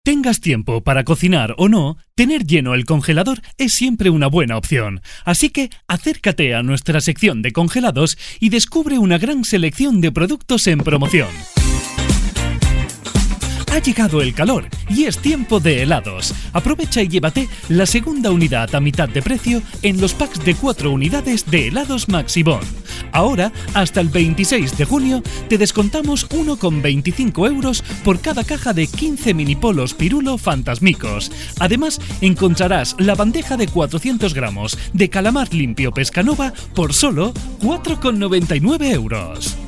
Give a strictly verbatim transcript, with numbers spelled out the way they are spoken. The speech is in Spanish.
Tengas tiempo para cocinar o no, tener lleno el congelador es siempre una buena opción. Así que acércate a nuestra sección de congelados y descubre una gran selección de productos en promoción. Ha llegado el calor y es tiempo de helados. Aprovecha y llévate la segunda unidad a mitad de precio en los packs de cuatro unidades de helados Maxibón. Ahora, hasta el veintiséis de junio, te descontamos uno coma veinticinco euros por cada caja de quince minipolos Pirulo Fantasmicos. Además, encontrarás la bandeja de cuatrocientos gramos de calamar limpio Pescanova por solo cuatro coma noventa y nueve euros.